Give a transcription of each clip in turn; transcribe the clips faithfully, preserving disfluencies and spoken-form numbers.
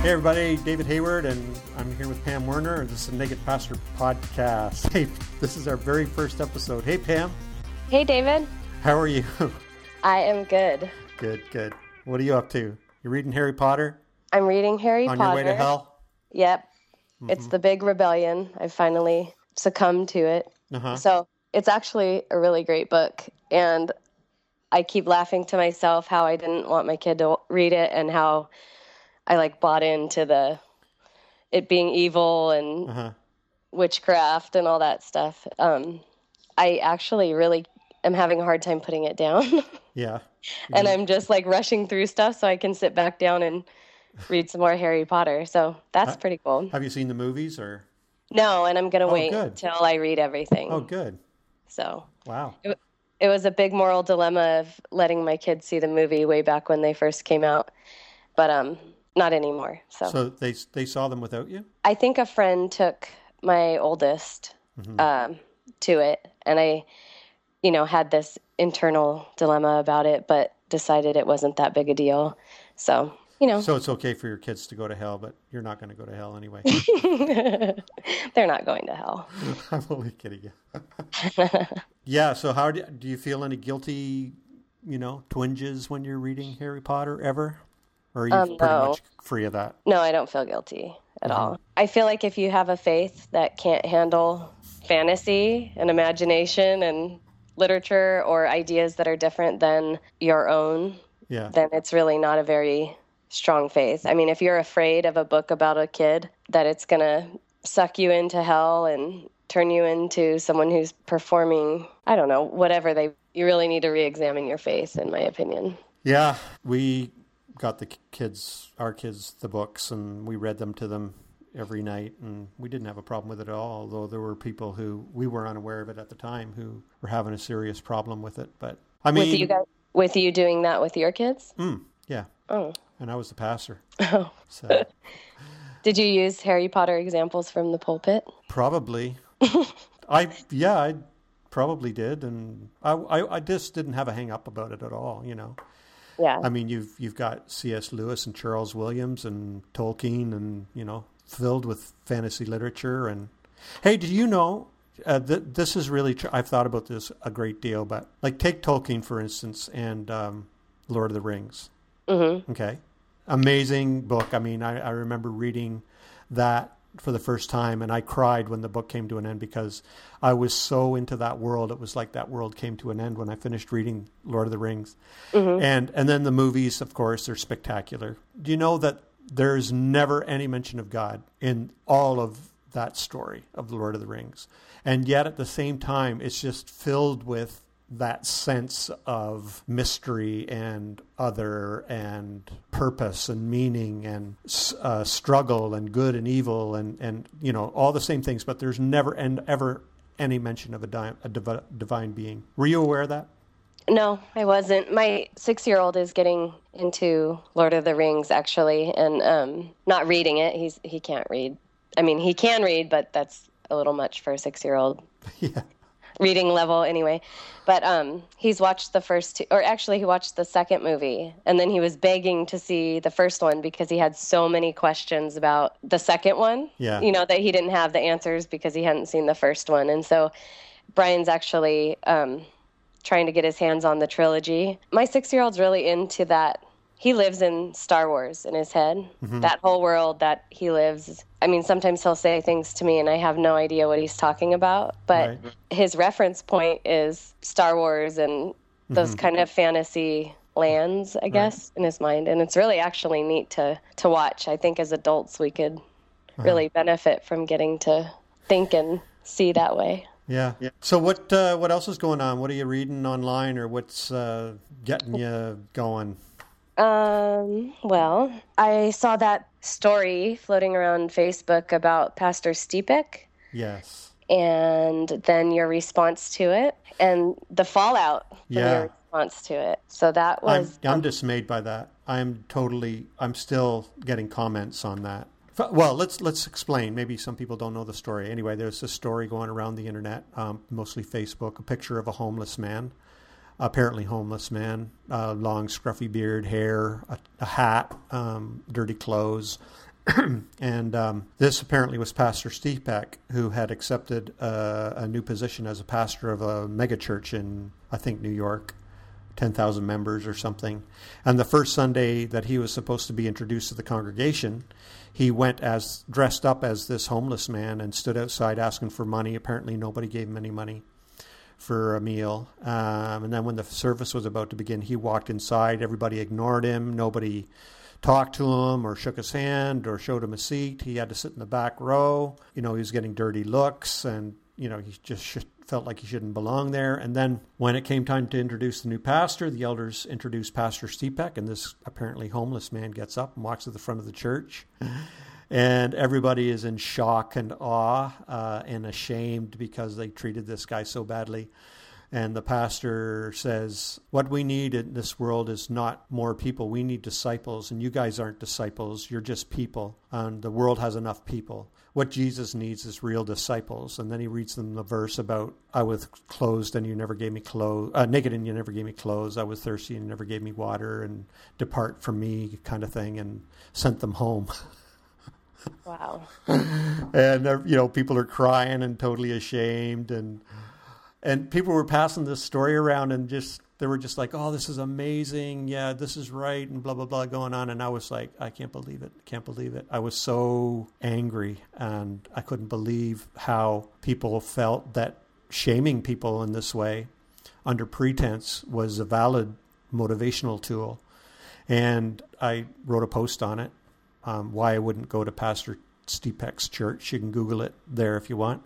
Hey everybody, David Hayward, and I'm here with Pam Werner. This is the Naked Pastor Podcast. Hey, this is our very first episode. Hey Pam. Hey David. How are you? I am good. Good, good. What are you up to? You reading Harry Potter? I'm reading Harry On Potter. your way to hell? Yep. Mm-hmm. It's the big rebellion. I finally succumbed to it. Uh-huh. So it's actually a really great book, and I keep laughing to myself how I didn't want my kid to read it and how I like bought into the it being evil and uh-huh. witchcraft and all that stuff. Um, I actually really am having a hard time putting it down. Yeah. And I'm just like rushing through stuff so I can sit back down and read some more Harry Potter. So that's uh, pretty cool. Have you seen the movies or? No, and I'm going to oh, wait good. until I read everything. Oh, good. So. Wow. It, it was a big moral dilemma of letting my kids see the movie way back when they first came out. But um, not anymore. So. So they they saw them without you? I think a friend took my oldest mm-hmm. um, to it, and I, you know, had this internal dilemma about it, but decided it wasn't that big a deal. So, you know. So it's okay for your kids to go to hell, but you're not going to go to hell anyway. They're not going to hell. I'm only kidding you. Yeah, so how do, do you feel any guilty, you know, twinges when you're reading Harry Potter ever? Or are you um, pretty no. much free of that? No, I don't feel guilty at mm-hmm. all. I feel like if you have a faith that can't handle fantasy and imagination and literature or ideas that are different than your own, yeah. then it's really not a very strong faith. I mean, if you're afraid of a book about a kid, that it's going to suck you into hell and turn you into someone who's performing, I don't know, whatever they, you really need to re-examine your faith, in my opinion. Yeah, we got the kids, our kids, the books, and we read them to them every night, and we didn't have a problem with it at all, although there were people who, we were unaware of it at the time, who were having a serious problem with it. But, I mean... With you guys, with you doing that with your kids? Mm, yeah. Oh. And I was the pastor. Oh. So. Did you use Harry Potter examples from the pulpit? Probably. I, yeah, I probably did, and I, I, I just didn't have a hang up about it at all, you know. Yeah. I mean, you've you've got C S Lewis and Charles Williams and Tolkien, and you know, filled with fantasy literature. And hey, do you know? Uh, th- this is really tr- I've thought about this a great deal, but like take Tolkien for instance, and um, Lord of the Rings. Mm-hmm. Okay, amazing book. I mean, I, I remember reading that for the first time, and I cried when the book came to an end because I was so into that world. It was like that world came to an end when I finished reading Lord of the Rings. Mm-hmm. And and then the movies, of course, they're spectacular. Do you know that there's never any mention of God in all of that story of the Lord of the Rings? And yet at the same time, it's just filled with that sense of mystery and other and purpose and meaning and uh, struggle and good and evil and, and, you know, all the same things, but there's never and ever any mention of a, di- a div- divine being. Were you aware of that? No, I wasn't. My six-year-old is getting into Lord of the Rings, actually, and um, not reading it. He's He can't read. I mean, he can read, but that's a little much for a six-year-old. Yeah. Reading level anyway, but um he's watched the first two, or actually he watched the second movie, and then he was begging to see the first one because he had so many questions about the second one. Yeah. You know, that he didn't have the answers because he hadn't seen the first one. And so Brian's actually um trying to get his hands on the trilogy. My six-year-old's really into that. He lives in Star Wars in his head, mm-hmm. that whole world that he lives. I mean, sometimes he'll say things to me and I have no idea what he's talking about, but right. his reference point is Star Wars and those mm-hmm. kind of fantasy lands, I guess, right. in his mind. And it's really actually neat to, to watch. I think as adults, we could uh-huh. really benefit from getting to think and see that way. Yeah. yeah. So what uh, what else is going on? What are you reading online, or what's uh, getting you going? Um, well, I saw that story floating around Facebook about Pastor Stepek. Yes. And then your response to it and the fallout from yeah. your response to it. So that was... I'm, I'm dismayed by that. I'm totally, I'm still getting comments on that. Well, let's let's explain. Maybe some people don't know the story. Anyway, there's a story going around the internet, um, mostly Facebook, a picture of a homeless man. Apparently homeless man, uh, long scruffy beard, hair, a, a hat, um, dirty clothes, And um, this apparently was Pastor Stepek, who had accepted uh, a new position as a pastor of a megachurch in, I think, New York, ten thousand members or something. And the first Sunday that he was supposed to be introduced to the congregation, he went as dressed up as this homeless man and stood outside asking for money. Apparently nobody gave him any money for a meal. Um, and then when the service was about to begin, he walked inside. Everybody ignored him. Nobody talked to him or shook his hand or showed him a seat. He had to sit in the back row. You know, he was getting dirty looks, and, you know, he just sh- felt like he shouldn't belong there. And then when it came time to introduce the new pastor, the elders introduced Pastor Stepek, and this apparently homeless man gets up and walks to the front of the church. And everybody is in shock and awe uh, and ashamed because they treated this guy so badly. And the pastor says, what we need in this world is not more people. We need disciples. And you guys aren't disciples. You're just people. And the world has enough people. What Jesus needs is real disciples. And then he reads them the verse about, I was clothed and you never gave me clothes, uh, naked and you never gave me clothes. I was thirsty and you never gave me water, and depart from me kind of thing, and sent them home. Wow. And, uh, you know, people are crying and totally ashamed, and And people were passing this story around, and just they were just like, oh, this is amazing. Yeah, this is right, and blah, blah, blah going on. And I was like, I can't believe it. Can't believe it. I was so angry, and I couldn't believe how people felt that shaming people in this way under pretense was a valid motivational tool. And I wrote a post on it, um, why I wouldn't go to Pastor Stepek's church. You can Google it there if you want.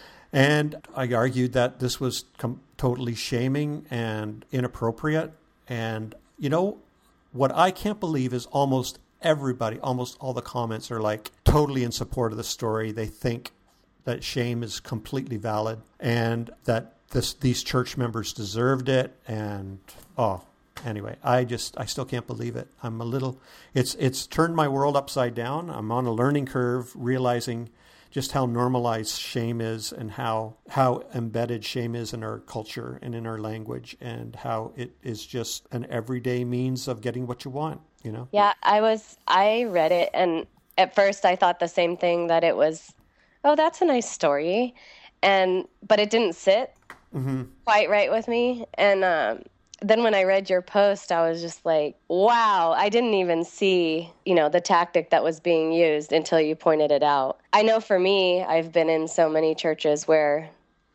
And I argued that this was com- totally shaming and inappropriate. And, you know, what I can't believe is almost everybody, almost all the comments are like totally in support of the story. They think that shame is completely valid and that this these church members deserved it. And, oh, anyway, I just, I still can't believe it. I'm a little, it's it's turned my world upside down. I'm on a learning curve, realizing just how normalized shame is, and how how embedded shame is in our culture and in our language, and how it is just an everyday means of getting what you want, you know? Yeah, I was, I read it, and at first I thought the same thing, that it was, oh, that's a nice story. And, but it didn't sit mm-hmm. quite right with me. And, um, then when I read your post, I was just like, wow, I didn't even see, you know, the tactic that was being used until you pointed it out. I know for me, I've been in so many churches where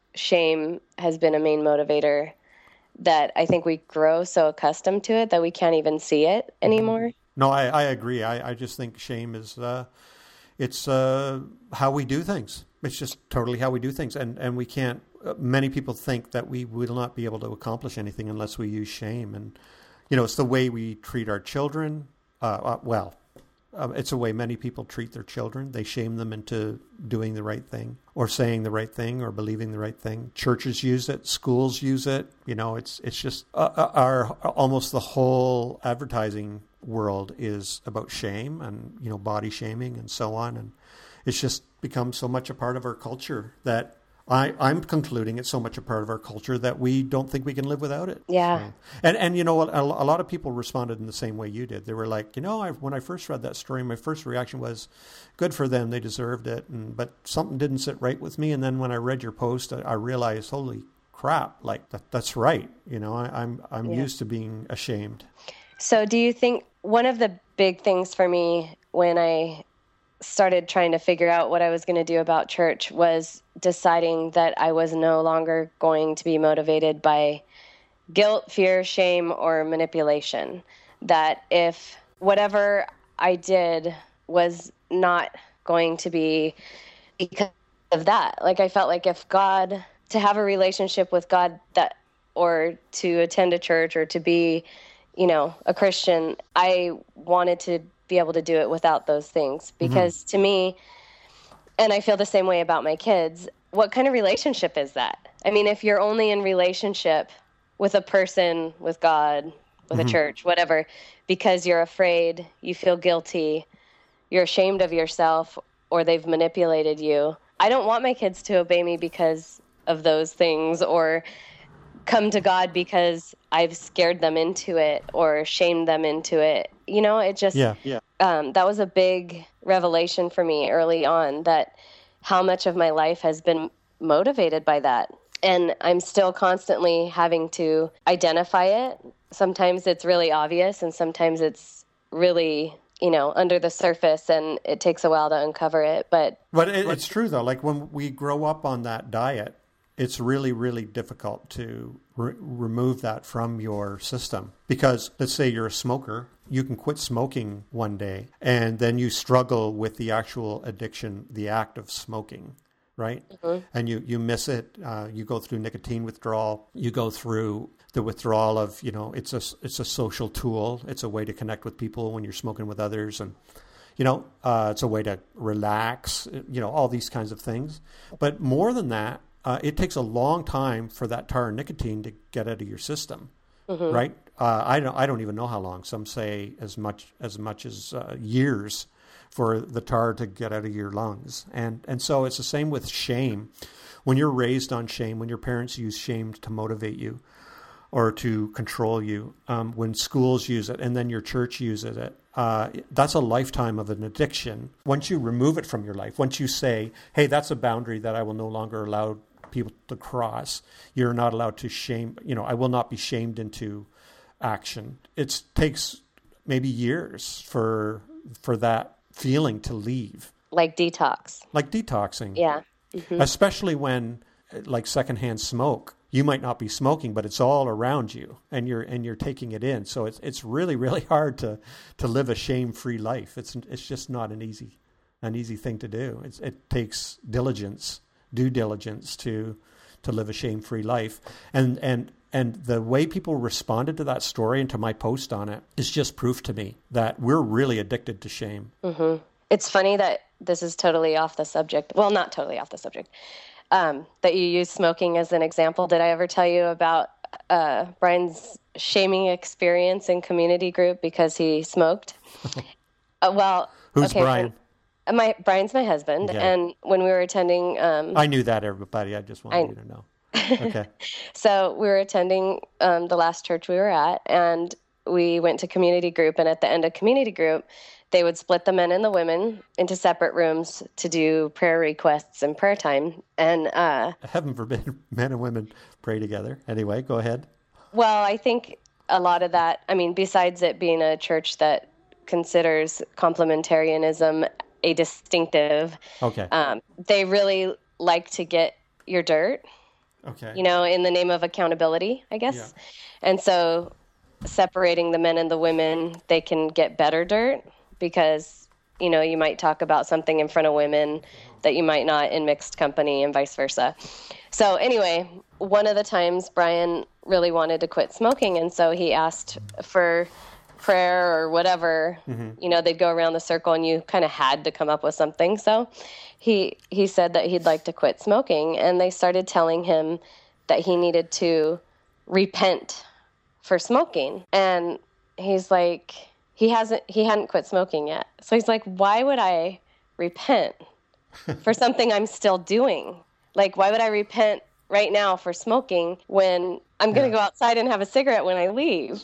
shame has been a main motivator that I think we grow so accustomed to it that we can't even see it anymore. No, I, I agree. I, I just think shame is, uh, it's uh, how we do things. It's just totally how we do things. And, and we can't, many people think that we will not be able to accomplish anything unless we use shame. And, you know, it's the way we treat our children. Uh, uh, well, uh, it's the way many people treat their children. They shame them into doing the right thing, or saying the right thing, or believing the right thing. Churches use it. Schools use it. You know, it's it's just uh, our almost the whole advertising world is about shame and, you know, body shaming and so on. And it's just become so much a part of our culture that I, I'm concluding it's so much a part of our culture that we don't think we can live without it. Yeah. So, and, and, you know, a, a lot of people responded in the same way you did. They were like, you know, I, when I first read that story, my first reaction was, good for them. They deserved it. And, but something didn't sit right with me. And then when I read your post, I, I realized, holy crap, like that, that's right. You know, I, I'm, I'm yeah. used to being ashamed. So do you think one of the big things for me when I started trying to figure out what I was going to do about church was deciding that I was no longer going to be motivated by guilt, fear, shame, or manipulation. That if whatever I did was not going to be because of that. Like I felt like if God, to have a relationship with God, that, or to attend a church or to be, you know, a Christian, I wanted to be able to do it without those things. Because mm-hmm. to me, and I feel the same way about my kids, what kind of relationship is that? I mean, if you're only in relationship with a person, with God, with mm-hmm. a church, whatever, because you're afraid, you feel guilty, you're ashamed of yourself, or they've manipulated you. I don't want my kids to obey me because of those things, or come to God because I've scared them into it or shamed them into it. You know, it just, Yeah, yeah. Um, that was a big revelation for me early on, that how much of my life has been motivated by that. And I'm still constantly having to identify it. Sometimes it's really obvious and sometimes it's really, you know, under the surface, and it takes a while to uncover it. But But it, it's true, though. Like when we grow up on that diet, it's really, really difficult to re- remove that from your system. Because let's say you're a smoker, you can quit smoking one day, and then you struggle with the actual addiction, the act of smoking, right? Mm-hmm. And you, you miss it. Uh, you go through nicotine withdrawal. You go through the withdrawal of, you know, it's a, it's a social tool. It's a way to connect with people when you're smoking with others. And, you know, uh, it's a way to relax, you know, all these kinds of things. But more than that, uh, it takes a long time for that tar and nicotine to get out of your system, mm-hmm. right? Uh, I don't. I don't even know how long. Some say as much as much as uh, years for the tar to get out of your lungs. And and so it's the same with shame. When you're raised on shame, when your parents use shame to motivate you or to control you, um, when schools use it and then your church uses it, uh, that's a lifetime of an addiction. Once you remove it from your life, once you say, hey, that's a boundary that I will no longer allow people to cross, you're not allowed to shame, you know, I will not be shamed into action. It takes maybe years for for that feeling to leave. Like detox. Like detoxing. Yeah. Mm-hmm. Especially when, like secondhand smoke, you might not be smoking, but it's all around you, and you're and you're taking it in. So it's it's really really hard to to live a shame-free life. It's it's just not an easy an easy thing to do. It's, it takes diligence, due diligence to to live a shame-free life, and and. And the way people responded to that story and to my post on it is just proof to me that we're really addicted to shame. Mm-hmm. It's funny that this is totally off the subject. Well, not totally off the subject. Um, that you use smoking as an example. Did I ever tell you about uh, Brian's shaming experience in community group because he smoked? uh, well, who's okay, Brian? When, my Brian's my husband, yeah. And when we were attending, um, I knew that, everybody. I just wanted I, you to know. Okay. So we were attending um, the last church we were at, and we went to community group. And at the end of community group, they would split the men and the women into separate rooms to do prayer requests and prayer time. And uh, heaven forbid men and women pray together. Anyway, go ahead. Well, I think a lot of that, I mean, besides it being a church that considers complementarianism a distinctive, okay, um, they really like to get your dirt. Okay. You know, in the name of accountability, I guess. Yeah. And so separating the men and the women, they can get better dirt because, you know, you might talk about something in front of women that you might not in mixed company and vice versa. So anyway, one of the times Brian really wanted to quit smoking, and so he asked for prayer or whatever. Mm-hmm. You know, they'd go around the circle and you kind of had to come up with something. So he he said that he'd like to quit smoking, and they started telling him that he needed to repent for smoking. And he's like, he hasn't he hadn't quit smoking yet. So he's like, why would I repent for something I'm still doing? Like, why would I repent right now for smoking when I'm going to yeah. go outside and have a cigarette when I leave?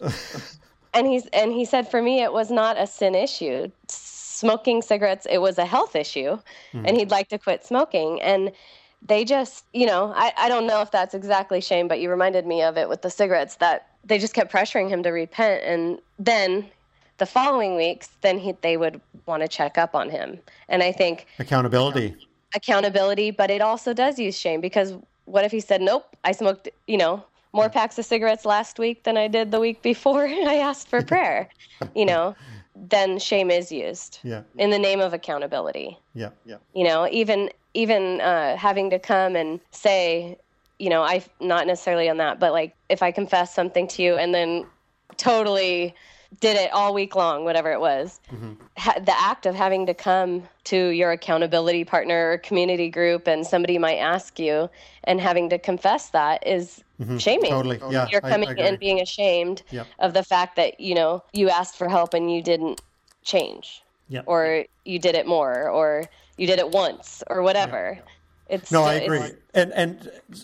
And he's and he said, for me, it was not a sin issue. Smoking cigarettes, it was a health issue, mm-hmm. and he'd like to quit smoking. And they just, you know, I, I don't know if that's exactly shame, but you reminded me of it with the cigarettes, that they just kept pressuring him to repent. And then the following weeks, then he, they would want to check up on him. And I think accountability, you know, accountability, but it also does use shame, because what if he said, nope, I smoked, you know, more packs of cigarettes last week than I did the week before I asked for prayer, you know, then shame is used yeah. in the name of accountability. Yeah, yeah. You know, even even uh, having to come and say, you know, I not necessarily on that, but like if I confess something to you and then totally did it all week long, whatever it was, mm-hmm. ha- the act of having to come to your accountability partner or community group and somebody might ask you and having to confess that is mm-hmm. shaming. Totally. Yeah, You're coming I, I and being ashamed yep. of the fact that, you know, you asked for help and you didn't change yep. or you did it more or you did it once or whatever. Yep. It's No, I agree. And, and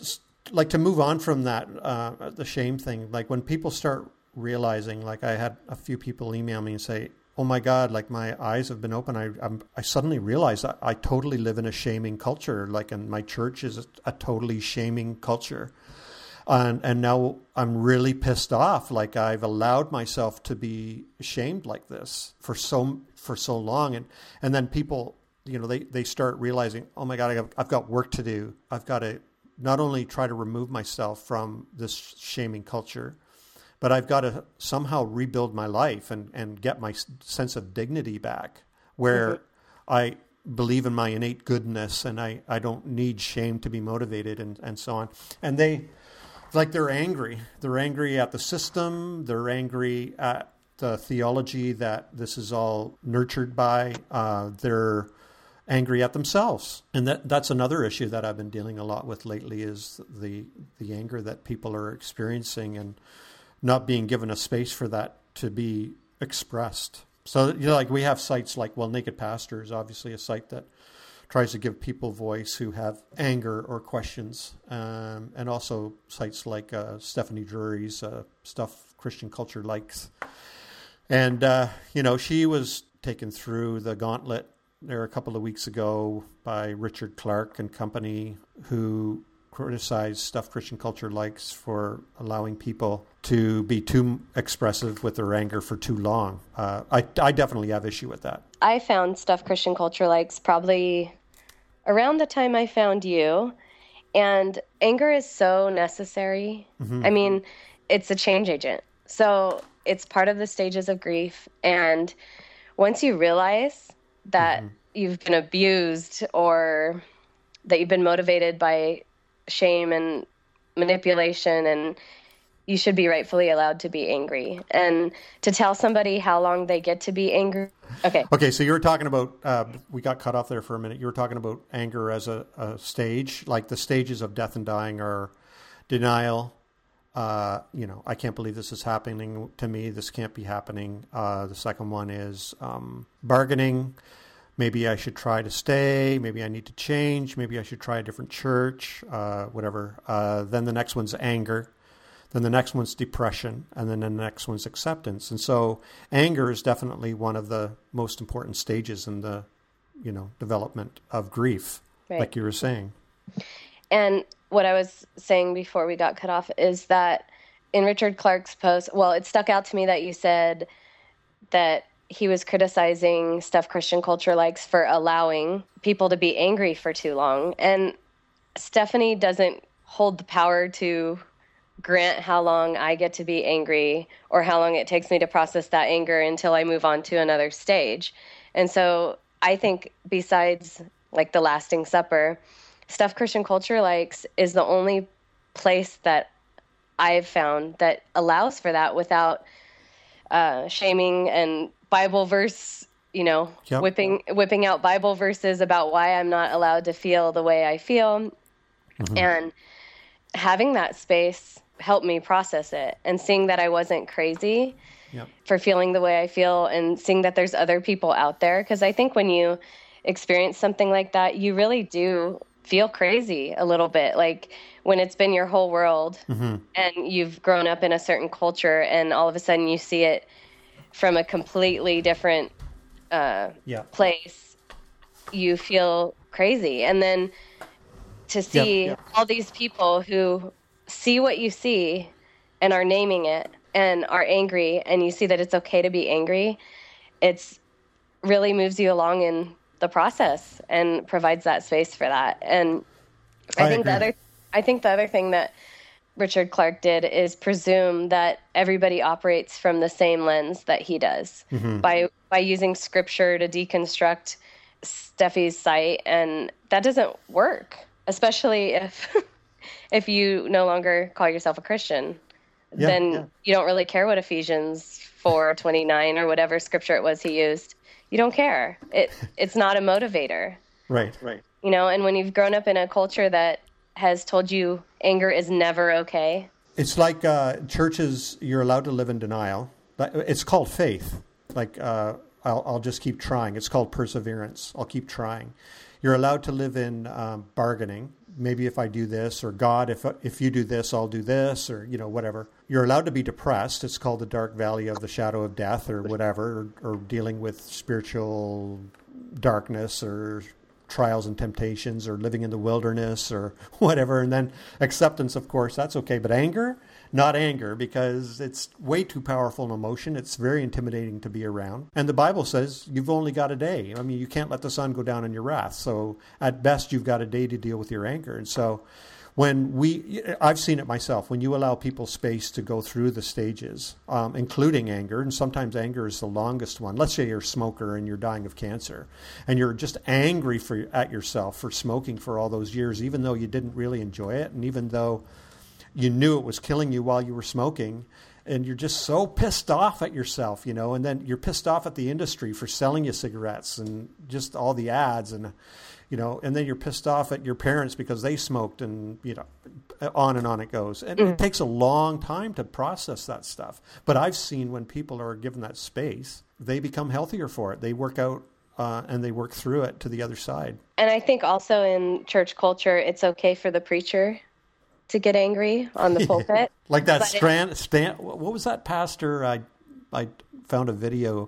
like to move on from that, uh, the shame thing, like when people start realizing, like I had a few people email me and say, oh my God, like my eyes have been open. I I'm, I suddenly realized I, I totally live in a shaming culture. Like, and my church is a, a totally shaming culture. And and now I'm really pissed off. Like I've allowed myself to be shamed like this for so for so long. And and then people, you know, they, they start realizing, oh my God, I have, I've got work to do. I've got to not only try to remove myself from this shaming culture, but I've got to somehow rebuild my life and, and get my sense of dignity back, where mm-hmm. I believe in my innate goodness and I, I don't need shame to be motivated and, and so on. And they, like they're angry. They're angry at the system. They're angry at the theology that this is all nurtured by. Uh, they're angry at themselves. And that that's another issue that I've been dealing a lot with lately, is the the anger that people are experiencing and not being given a space for that to be expressed. So, you know, like we have sites like, well, Naked Pastor is obviously a site that tries to give people voice who have anger or questions. Um, and also sites like uh, Stephanie Drury's uh, Stuff Christian Culture Likes. And, uh, you know, she was taken through the gauntlet there a couple of weeks ago by Richard Clark and company, who criticized Stuff Christian Culture Likes for allowing people to be too expressive with their anger for too long. Uh, I, I definitely have issue with that. I found Stuff Christian Culture Likes probably around the time I found you. And anger is so necessary. Mm-hmm. I mean, it's a change agent. So it's part of the stages of grief. And once you realize that mm-hmm. you've been abused or that you've been motivated by shame and manipulation, and you should be rightfully allowed to be angry. And to tell somebody how long they get to be angry. Okay. Okay. So you were talking about, uh, we got cut off there for a minute. You were talking about anger as a, a stage, like the stages of death and dying are denial. Uh, you know, I can't believe this is happening to me. This can't be happening. Uh, the second one is um, bargaining. Maybe I should try to stay. Maybe I need to change. Maybe I should try a different church, uh, whatever. Uh, then the next one's anger. Then the next one's depression. And then the next one's acceptance. And so anger is definitely one of the most important stages in the, you know, development of grief, right, like you were saying. And what I was saying before we got cut off is that in Richard Clark's post, well, it stuck out to me that you said that he was criticizing Stuff Christian Culture Likes for allowing people to be angry for too long. And Stephanie doesn't hold the power to grant how long I get to be angry or how long it takes me to process that anger until I move on to another stage. And so I think besides like the Lasting Supper, Stuff Christian Culture Likes is the only place that I've found that allows for that without uh, shaming and Bible verse, you know, yep. whipping whipping out Bible verses about why I'm not allowed to feel the way I feel. Mm-hmm. And having that space helped me process it, and seeing that I wasn't crazy yep. for feeling the way I feel, and seeing that there's other people out there. Because I think when you experience something like that, you really do feel crazy a little bit. Like when it's been your whole world mm-hmm. and you've grown up in a certain culture, and all of a sudden you see it from a completely different uh, yeah. place, you feel crazy. And then to see yep, yep. all these people who see what you see and are naming it and are angry, and you see that it's okay to be angry, it's really moves you along in the process and provides that space for that. And I, I think agree. the other, I think the other thing that Richard Clark did is presume that everybody operates from the same lens that he does mm-hmm. by by using scripture to deconstruct Steffi's site, and that doesn't work, especially if if you no longer call yourself a Christian. Yeah, then yeah. you don't really care what Ephesians four twenty-nine or whatever scripture it was he used. You don't care. It it's not a motivator. Right, right. You know, and when you've grown up in a culture that has told you anger is never okay. It's like uh, churches, you're allowed to live in denial. It's called faith. Like, uh, I'll, I'll just keep trying. It's called perseverance. I'll keep trying. You're allowed to live in um, bargaining. maybe if I do this, or God, if if you do this, I'll do this, or, you know, whatever. You're allowed to be depressed. It's called the dark valley of the shadow of death, or whatever, or, or dealing with spiritual darkness, or trials and temptations, or living in the wilderness, or whatever. And then acceptance, of course, that's okay. But anger, not anger, because it's way too powerful an emotion. It's very intimidating to be around. And the Bible says you've only got a day. I mean, you can't let the sun go down in your wrath. So at best, you've got a day to deal with your anger. And so when we, I've seen it myself, when you allow people space to go through the stages, um, including anger, and sometimes anger is the longest one. Let's say you're a smoker and you're dying of cancer, and you're just angry for at yourself for smoking for all those years, even though you didn't really enjoy it, and even though you knew it was killing you while you were smoking, and you're just so pissed off at yourself, you know, and then you're pissed off at the industry for selling you cigarettes and just all the ads, and you know, and then you're pissed off at your parents because they smoked, and, you know, on and on it goes. And mm. it takes a long time to process that stuff. But I've seen when people are given that space, they become healthier for it. They work out uh, and they work through it to the other side. And I think also in church culture, it's okay for the preacher to get angry on the pulpit. Like that Stan, Stan, what was that pastor? I I found a video,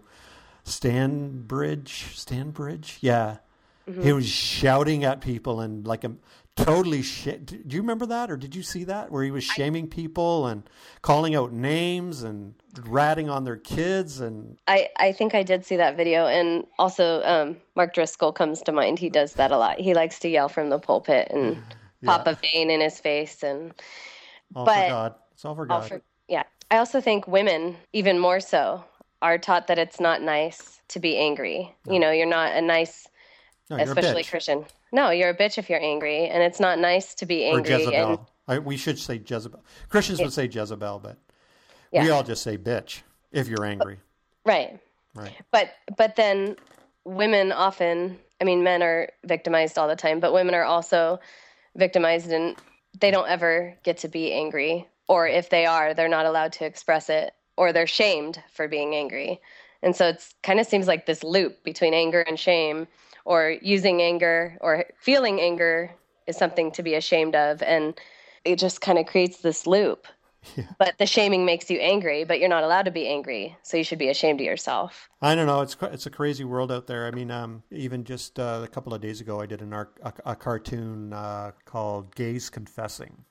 Stanbridge, Stanbridge? Yeah. Mm-hmm. He was shouting at people and like a totally shit. Do you remember that, or did you see that, where he was shaming people and calling out names and ratting on their kids? And I, I think I did see that video. And also um, Mark Driscoll comes to mind. He does that a lot. He likes to yell from the pulpit and yeah. pop a vein in his face. And all but, for God. It's all for God. All for, yeah. I also think women, even more so, are taught that it's not nice to be angry. No. You know, you're not a nice... No, especially Christian. No, you're a bitch if you're angry, and it's not nice to be angry. Or Jezebel. And, I, we should say Jezebel. Christians it, would say Jezebel, but yeah. we all just say bitch if you're angry. Right. Right. But but then women often, I mean, men are victimized all the time, but women are also victimized, and they don't ever get to be angry. Or if they are, they're not allowed to express it, or they're shamed for being angry. And so it's kind of seems like this loop between anger and shame, or using anger or feeling anger is something to be ashamed of. And it just kind of creates this loop. Yeah. But the shaming makes you angry, but you're not allowed to be angry. So you should be ashamed of yourself. I don't know. It's it's a crazy world out there. I mean, um, even just uh, a couple of days ago, I did an ar- a, a cartoon uh, called Gays Confessing.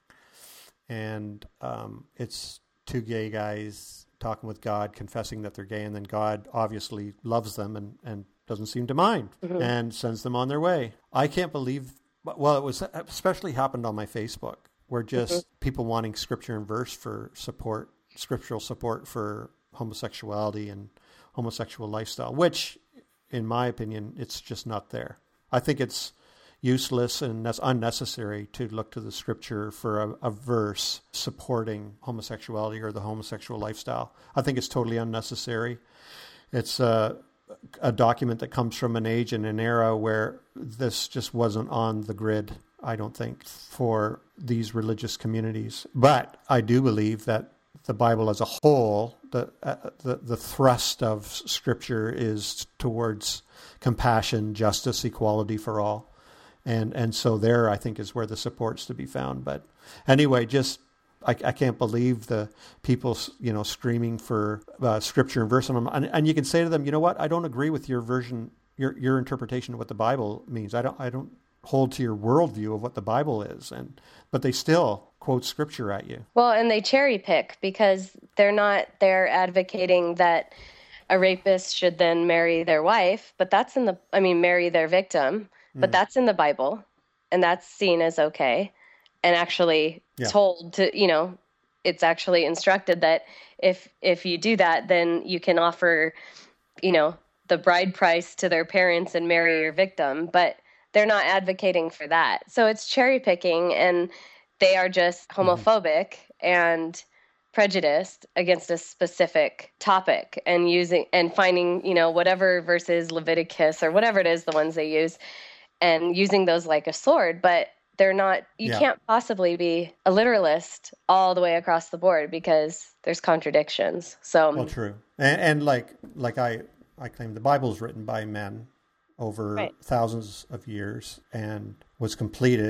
And um, it's two gay guys talking with God, confessing that they're gay. And then God obviously loves them and, and doesn't seem to mind mm-hmm. and sends them on their way. I can't believe, well, it was especially happened on my Facebook, where just mm-hmm. people wanting scripture and verse for support, scriptural support for homosexuality and homosexual lifestyle, which in my opinion, it's just not there. I think it's useless and that's unnecessary to look to the scripture for a, a verse supporting homosexuality or the homosexual lifestyle. I think it's totally unnecessary. It's uh, a document that comes from an age and an era where this just wasn't on the grid, I don't think, for these religious communities. But I do believe that the Bible as a whole, the uh, the, the thrust of Scripture is towards compassion, justice, equality for all. And and so there, I think, is where the support's to be found. But anyway, just I, I can't believe the people, you know, screaming for uh, scripture and verse, and, and you can say to them, you know what? I don't agree with your version, your your interpretation of what the Bible means. I don't I don't hold to your worldview of what the Bible is, and but they still quote scripture at you. Well, and they cherry pick because they're not they're advocating that a rapist should then marry their wife, but that's in the I mean marry their victim. But mm. that's in the Bible, and that's seen as okay, and actually yeah. told to, you know, it's actually instructed that if if you do that, then you can offer, you know, the bride price to their parents and marry your victim. But they're not advocating for that. So it's cherry picking, and they are just homophobic mm. and prejudiced against a specific topic, and using and finding, you know, whatever verses, Leviticus or whatever it is, the ones they use, and using those like a sword. But they're not, you yeah. can't possibly be a literalist all the way across the board because there's contradictions. So well, true. And, and like, like I, I claim the Bible is written by men over right. thousands of years and was completed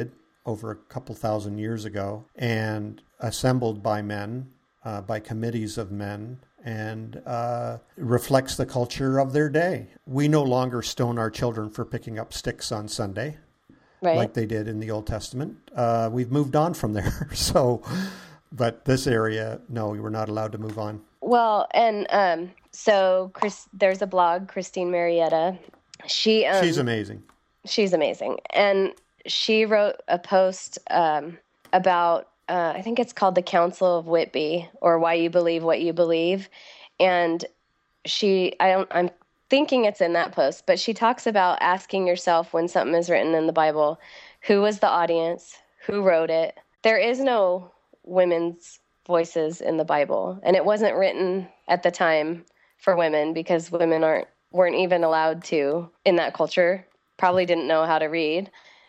over a couple thousand years ago and assembled by men, uh, by committees of men, and uh, reflects the culture of their day. We no longer stone our children for picking up sticks on Sunday, right, like they did in the Old Testament. Uh, we've moved on from there. So, but this area, no, we were not allowed to move on. Well, and um, so Chris, there's a blog, Christine Marietta. She um, she's amazing. She's amazing, and she wrote a post um, about. Uh, I think it's called the Council of Whitby, or Why You Believe What You Believe. And she, I don't, I'm thinking it's in that post, but she talks about asking yourself when something is written in the Bible, who was the audience, who wrote it. There is no women's voices in the Bible, and it wasn't written at the time for women because women aren't, weren't even allowed to in that culture, probably didn't know how to read,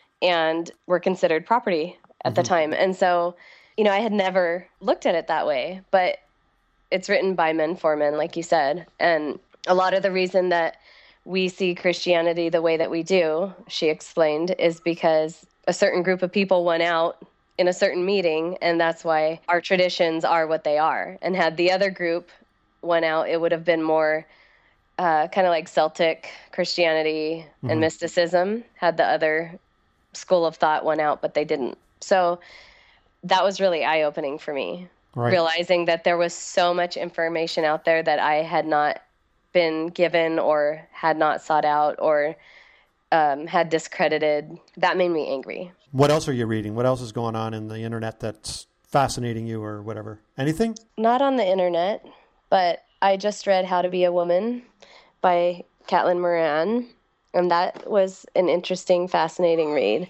and were considered property at mm-hmm. the time. And so, you know, I had never looked at it that way, but it's written by men for men, like you said. And a lot of the reason that we see Christianity the way that we do, she explained, is because a certain group of people went out in a certain meeting, and that's why our traditions are what they are. And had the other group went out, it would have been more uh, kind of like Celtic Christianity mm-hmm. and mysticism, had the other school of thought went out, but they didn't. So that was really eye-opening for me, right, realizing that there was so much information out there that I had not been given or had not sought out or um, had discredited. That made me angry. What else are you reading? What else is going on in the internet that's fascinating you or whatever? Anything? Not on the internet, but I just read How to Be a Woman by Caitlin Moran, and that was an interesting, fascinating read.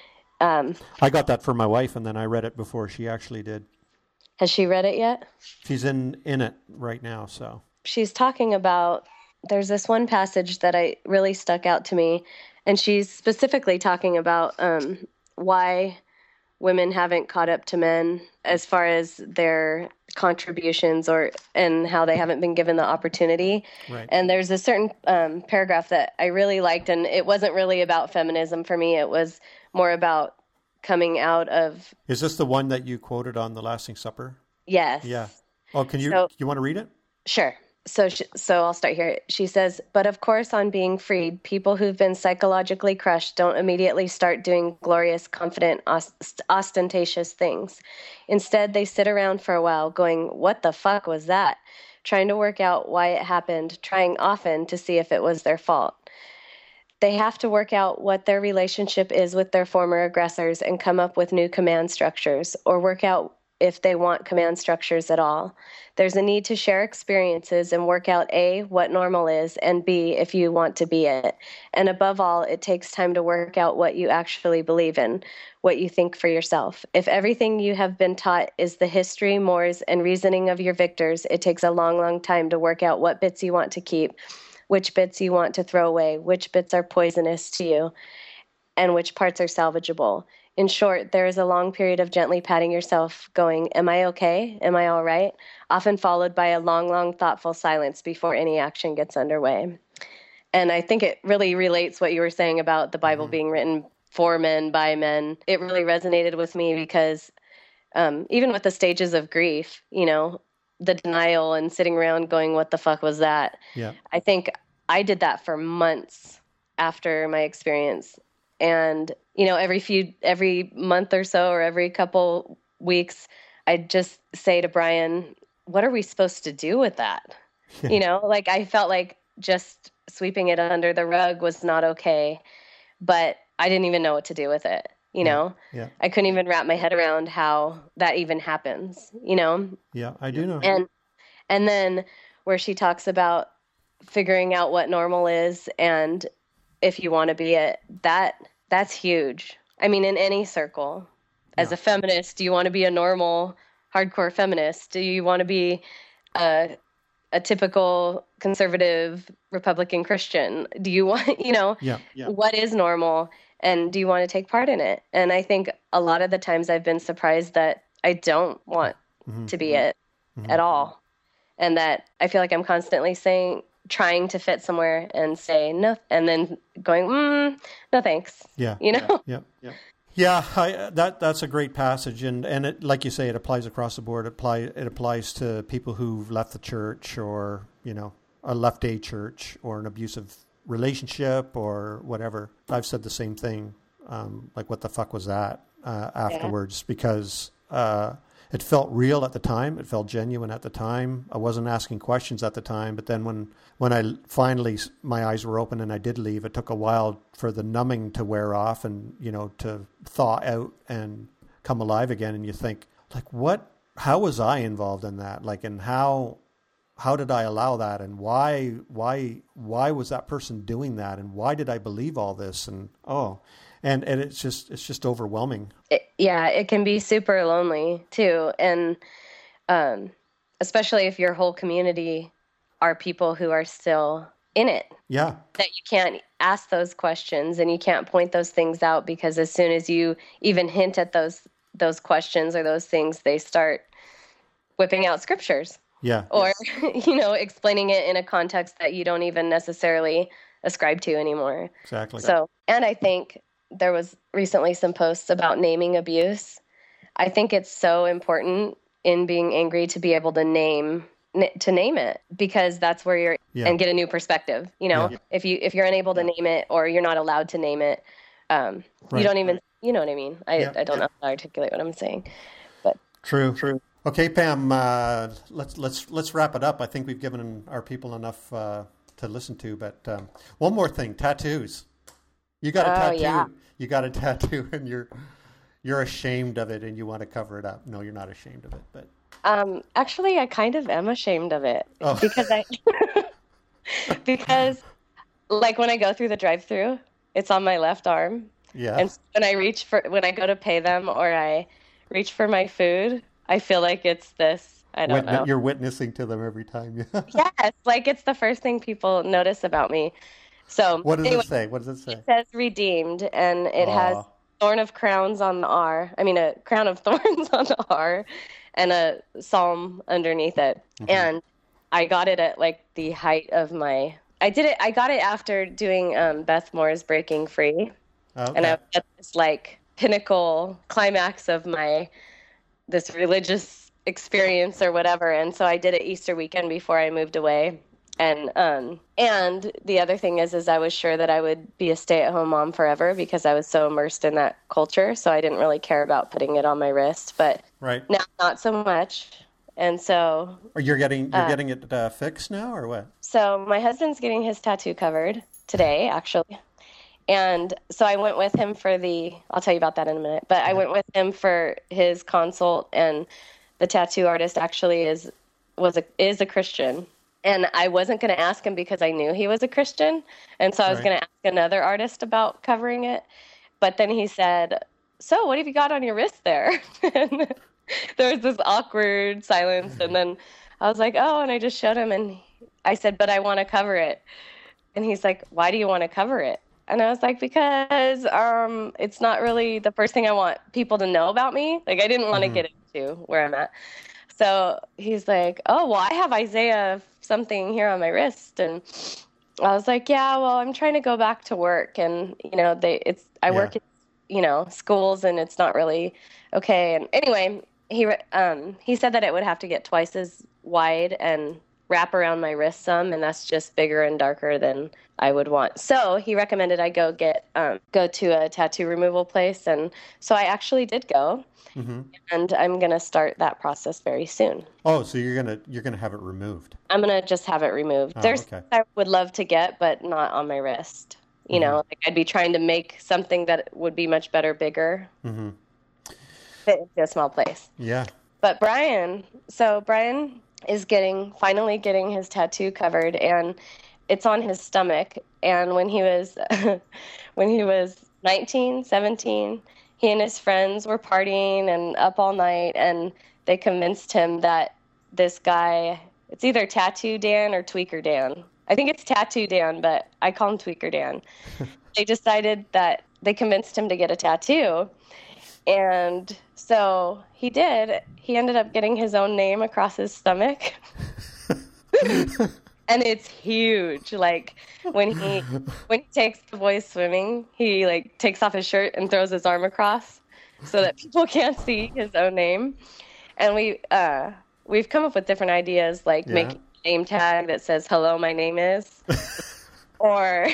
Um, I got that for my wife, and then I read it before she actually did. Has she read it yet? She's in, in it right now, so. She's talking about, there's this one passage that I really stuck out to me, and she's specifically talking about um, why women haven't caught up to men as far as their contributions or and how they haven't been given the opportunity. Right. And there's a certain um, paragraph that I really liked, and it wasn't really about feminism for me. It was more about coming out of... Is this the one that you quoted on the Lasting Supper? Yes. Yeah. Oh, can you, so, you want to read it? Sure. So, she, so I'll start here. She says, but of course, on being freed, people who've been psychologically crushed don't immediately start doing glorious, confident, ost- ostentatious things. Instead, they sit around for a while going, what the fuck was that? Trying to work out why it happened, trying often to see if it was their fault. They have to work out what their relationship is with their former aggressors and come up with new command structures, or work out if they want command structures at all. There's a need to share experiences and work out A, what normal is, and B, if you want to be it. And above all, it takes time to work out what you actually believe in, what you think for yourself. If everything you have been taught is the history, mores, and reasoning of your victors, it takes a long, long time to work out what bits you want to keep, which bits you want to throw away, which bits are poisonous to you, and which parts are salvageable. In short, there is a long period of gently patting yourself, going, am I okay? Am I all right? Often followed by a long, long, thoughtful silence before any action gets underway. And I think it really relates what you were saying about the Bible mm-hmm. being written for men, by men. It really resonated with me because um, even with the stages of grief, you know, the denial and sitting around going, what the fuck was that? Yeah. I think I did that for months after my experience. And, you know, every few, every month or so, or every couple weeks, I'd just say to Brian, what are we supposed to do with that? Yeah. You know, like I felt like just sweeping it under the rug was not okay, but I didn't even know what to do with it. You know, yeah. Yeah. I couldn't even wrap my head around how that even happens, you know? Yeah, I do know. And, and then where she talks about figuring out what normal is and if you want to be it, that that's huge. I mean, in any circle, as yeah. a feminist, do you want to be a normal, hardcore feminist? Do you want to be a, a typical conservative Republican Christian? Do you want, you know, yeah, yeah. what is normal? And do you want to take part in it? And I think a lot of the times I've been surprised that I don't want mm-hmm. to be it mm-hmm. at all. And that I feel like I'm constantly saying, trying to fit somewhere and say no, and then going, mm, no, thanks. Yeah. You know? Yeah. Yeah. Yeah, I, that that's a great passage, and and it, like you say, it applies across the board. It apply it applies to people who've left the church, or you know, a left a church, or an abusive relationship, or whatever. I've said the same thing. Um, like, what the fuck was that? Uh, afterwards, yeah. Because uh, it felt real at the time. It felt genuine at the time. I wasn't asking questions at the time, but then when when I finally my eyes were open and I did leave, it took a while for the numbing to wear off and, you know, to thaw out and come alive again. And you think, like, what? How was I involved in that? Like, and how how did I allow that? And why why why was that person doing that? And why did I believe all this? And oh. And and it's just it's just overwhelming. It, yeah, it can be super lonely too, and um, especially if your whole community are people who are still in it. Yeah, that you can't ask those questions and you can't point those things out, because as soon as you even hint at those those questions or those things, they start whipping out scriptures. Yeah, or you know, explaining it in a context that you don't even necessarily ascribe to anymore. Exactly. So, and I think. There was recently some posts about naming abuse. I think it's so important in being angry to be able to name to name it, because that's where you're yeah. and get a new perspective. You know, yeah. if you if you're unable to yeah. name it, or you're not allowed to name it, um, right. you don't even you know what I mean. I yeah. I don't know how to articulate what I'm saying, but true, true. Okay, Pam, uh, let's let's let's wrap it up. I think we've given our people enough uh, to listen to, but um, one more thing: tattoos. You got a oh, tattoo. Yeah. You got a tattoo, and you're you're ashamed of it, and you want to cover it up. No, you're not ashamed of it, but um, actually, I kind of am ashamed of it oh. because I because like when I go through the drive-through, it's on my left arm. Yeah. And when I reach for when I go to pay them, or I reach for my food, I feel like it's this. I don't Witness, know. You're witnessing to them every time. Yes, like it's the first thing people notice about me. So what does anyway, it say? What does it say? It says redeemed, and it Aww. has thorn of crowns on the R. I mean, a crown of thorns on the R, and a psalm underneath it. Mm-hmm. And I got it at like the height of my. I did it. I got it after doing um, Beth Moore's Breaking Free, okay. and I was at this like pinnacle climax of my this religious experience or whatever. And so I did it Easter weekend before I moved away. And um, and the other thing is, is I was sure that I would be a stay-at-home mom forever, because I was so immersed in that culture. So I didn't really care about putting it on my wrist. But right. now, not so much. And so, or you're getting you're uh, getting it uh, fixed now, or what? So my husband's getting his tattoo covered today, actually. And so I went with him for the. I'll tell you about that in a minute. But I went with him for his consult, and the tattoo artist actually is was a is a Christian. And I wasn't going to ask him because I knew he was a Christian. And so I was right. going to ask another artist about covering it. But then he said, so what have you got on your wrist there? And there was this awkward silence. And then I was like, oh, and I just showed him. And I said, but I want to cover it. And he's like, why do you want to cover it? And I was like, because um, it's not really the first thing I want people to know about me. Like, I didn't want mm-hmm. to get into where I'm at. So he's like, oh, well, I have Isaiah something here on my wrist. And I was like, yeah, well, I'm trying to go back to work. And, you know, they, it's, I yeah. work at, you know, schools, and it's not really okay. And anyway, he, um, he said that it would have to get twice as wide and wrap around my wrist some. And that's just bigger and darker than I would want. So he recommended I go get, um, go to a tattoo removal place. And so I actually did go. Mm-hmm. And I'm going to start that process very soon. Oh, so you're going to you're going to have it removed. I'm going to just have it removed. Oh, There's okay. I would love to get, but not on my wrist. You mm-hmm. know, like I'd be trying to make something that would be much better, bigger, mm-hmm. fit into a small place. Yeah. But Brian, so Brian is getting, finally getting his tattoo covered, and it's on his stomach. And when he was, when he was nineteen, seventeen, he and his friends were partying and up all night, and they convinced him that this guy, it's either Tattoo Dan or Tweaker Dan. I think it's Tattoo Dan, but I call him Tweaker Dan. They decided that they convinced him to get a tattoo. And so he did. He ended up getting his own name across his stomach. And it's huge. Like when he when he takes the boys swimming, he like takes off his shirt and throws his arm across so that people can't see his own name. And we uh, we've come up with different ideas, like Yeah. making a name tag that says "Hello, my name is," or.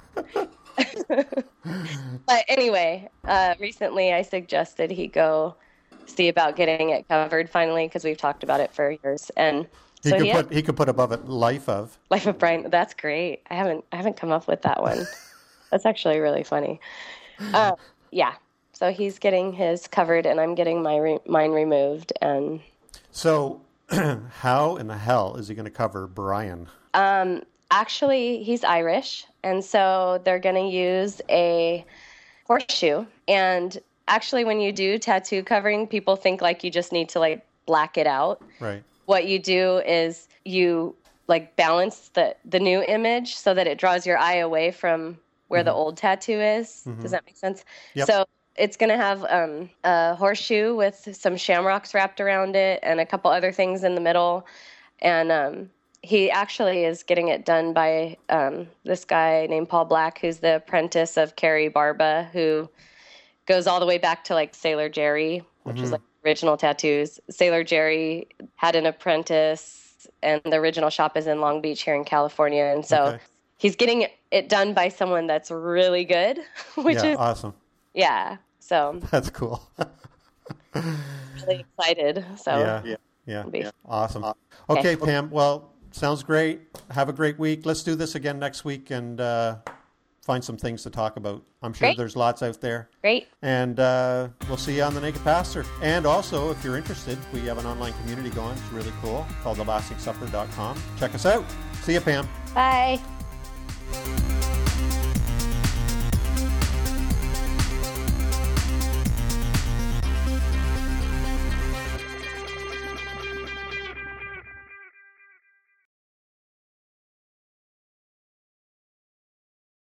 But anyway, uh, recently I suggested he go see about getting it covered finally because we've talked about it for years. And He so could he put he could put above it "Life of." Life of Brian. That's great. I haven't I haven't come up with that one. That's actually really funny. Uh, yeah. So he's getting his covered, and I'm getting my re- mine removed. And So, how in the hell is he going to cover Brian? um, actually, he's Irish, and so they're going to use a horseshoe. And actually, when you do tattoo covering, people think like you just need to like black it out. Right. What you do is you like balance the, the new image so that it draws your eye away from where mm-hmm. the old tattoo is. Mm-hmm. Does that make sense? Yep. So it's going to have um, a horseshoe with some shamrocks wrapped around it and a couple other things in the middle. And um, he actually is getting it done by um, this guy named Paul Black, who's the apprentice of Carrie Barba, who goes all the way back to like Sailor Jerry, which mm-hmm. is like original tattoos. Sailor Jerry had an apprentice, and the original shop is in Long Beach here in California. And so okay. he's getting it done by someone that's really good, which yeah, is awesome. Yeah. So that's cool. Really excited. So yeah, yeah, yeah. yeah. Awesome. Okay, okay, Pam. Well, sounds great. Have a great week. Let's do this again next week and uh, find some things to talk about. I'm sure Great. There's lots out there. Great. And uh, we'll see you on The Naked Pastor. And also, if you're interested, we have an online community going. It's really cool, called the lasting supper dot com. Check us out. See you, Pam. Bye.